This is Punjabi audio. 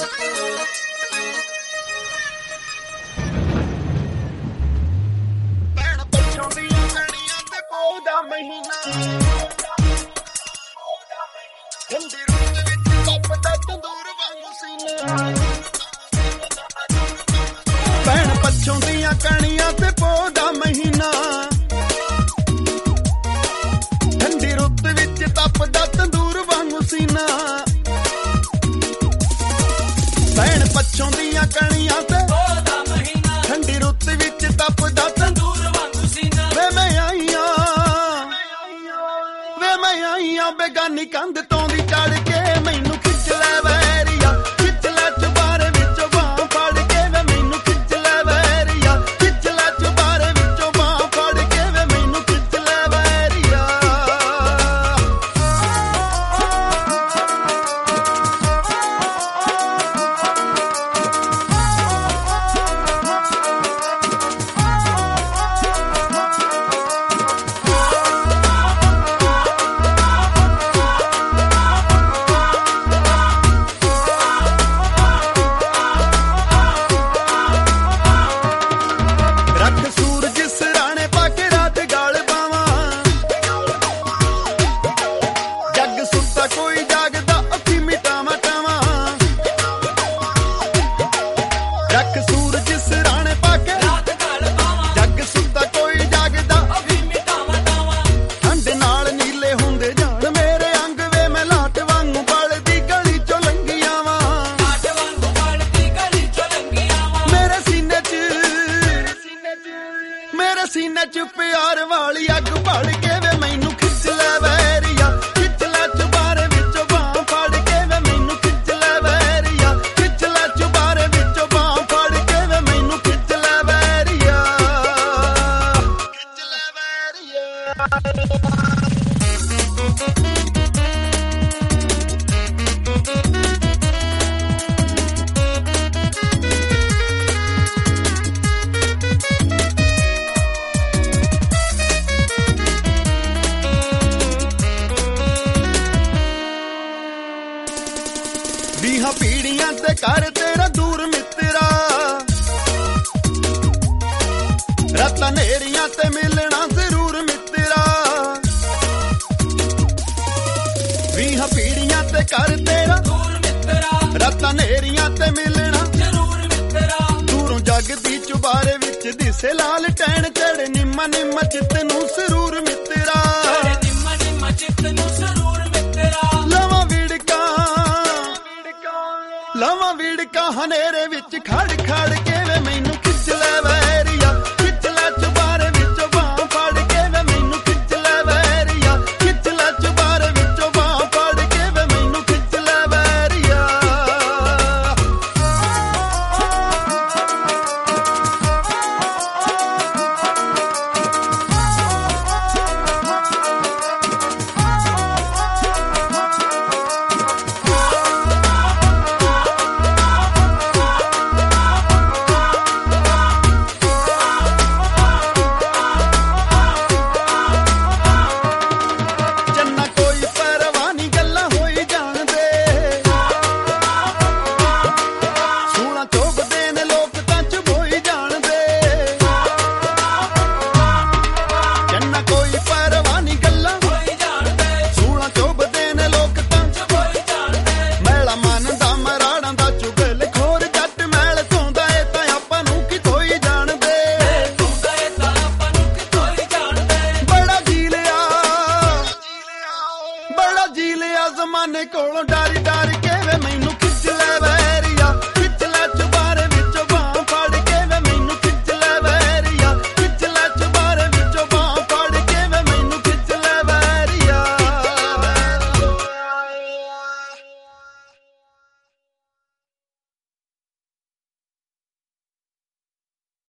ਭੈਣ ਪੱਛੋਂ ਦੀਆਂ ਕਣੀਆਂ ਤੇ ਪੋਹ ਦਾ ਮਹੀਨਾ ਠੰਡੀ ਰੁੱਤ ਵਿੱਚ ਤਪਦਾ ਤੰਦੂਰ ਵਾਂਗੂ ਸੀਨਾ ਭੈਣ ਪੱਛੋਂ ਦੀਆਂ ਕਣੀਆਂ ਤੇ ਪੋਹ ਦਾ ਮਹੀਨਾ ਠੰਡੀ ਰੁੱਤ ਵਿੱਚ ਤਪਦਾ ਤੰਦੂਰ ਵਾਂਗੂ ਸੀਨਾ ਵੇ ਮੈਂ ਆਈਆਂ ਬੇਗਾਨੀ ਕੰਧ ਤੋਂ ਦੀ ਚੜ ਕੇ ਮੈਨੂੰ ਖਿੱਚ ਲੈ ਵੈਰੀਆ ਖਿੱਚ ਲੈ ਚੁਬਾਰੇ ਵਿੱਚੋਂ ਬਾਂਹ ਫੜ ਕੇ ਵੇ ਮੈਨੂੰ ਖਿੱਚ ਲੈ ਵੈਰੀਆ ਖਿੱਚ ਲੈ ਚੁਬਾਰੇ ਵਿੱਚੋਂ ਬਾਂਹ ਫੜ ਕੇ ਵੇ ਮੈਨੂੰ ਖਿੱਚ ਲੈ ਵੈਰੀਆ ਸੀਨੇ ਚ ਪਿਆਰ ਵਾਲੀ ਅੱਗ ਭੜ ਕੇ ਵੇ ਮੈਨੂੰ ਖਿੱਚ ਲੈ ਵੈਰੀਆ ਖਿੱਚ ਲੈ ਚੁਬਾਰੇ ਵਿੱਚੋਂ ਬਾਂਹ ਫੜ ਕੇ ਵੇ ਮੈਨੂੰ ਖਿੱਚ ਲੈ ਵੈਰੀਆ ਖਿੱਚ ਲੈ ਚੁਬਾਰੇ ਵਿੱਚੋਂ ਬਾਂਹ ਫੜ ਕੇ ਵੇ ਮੈਨੂੰ ਖਿੱਚ ਲੈ ਵੈਰੀਆ ਖਿੱਚ ਲੈ ਵੈਰੀਆ ਵੀਹਾਂ ਪੀੜੀਆਂ ਤੇ ਕਰ ਤੇਰਾ ਦੂਰ ਮਿੱਤਰਾ ਰਾਤਾਂ ਨੇਰੀਆਂ ਤੇ ਮਿਲਣਾ ਜ਼ਰੂਰ ਮਿੱਤਰਾ ਵੀਹਾਂ ਪੀੜੀਆਂ ਤੇ ਕਰ ਤੇਰਾ ਦੂਰ ਮਿੱਤਰਾ ਰਾਤਾਂ ਨੇਰੀਆਂ ਤੇ ਮਿਲਣਾ ਜ਼ਰੂਰ ਮਿੱਤਰਾ ਦੂਰੋਂ ਜੱਗ ਦੀ ਚੁਬਾਰੇ ਵਿੱਚ ਦਿਸੇ ਲਾਲ ਟੈਣ ਚੜੇ ਨਿੰਮਾ ਨਿੰਮਾ ਚਿੱਤ ਨੂੰ ਸਰੂਰ ਮਿੱਤਰਾ ਨਿੰਮਾ ਨਿੰਮਾ ਚਿੱਤ ਨੂੰ ਸਰੂਰ ਮਿੱਤਰਾ ਲਾਵਾਂ ਵਿੜਕਾ ਹਨੇਰੇ ਵਿੱਚ ਖੜ ਖੜ ਕੇ ਵੇ ਮੈਨੂੰ ਖਿੱਚ ਲੈ ਵੈਰੀਆ ਖਿੱਚ ਲੈ ਚੁਬਾਰੇ ਵਿੱਚੋਂ ਬਾਂਹ ਫੜ ਕੇ ਵੇ ਮੈਨੂੰ ਖਿੱਚ ਲੈ ਵੈਰੀਆ ਖਿੱਚ ਲੈ ਚੁਬਾਰੇ ਵਿੱਚੋਂ ਬਾਂਹ ਫੜ ਕੇ ਵੇ ਮੈਨੂੰ ਖਿੱਚ ਲੈ ਵੈਰੀਆ ਜ਼ਮਾਨੇ ਕੋਲੋਂ ਡਰ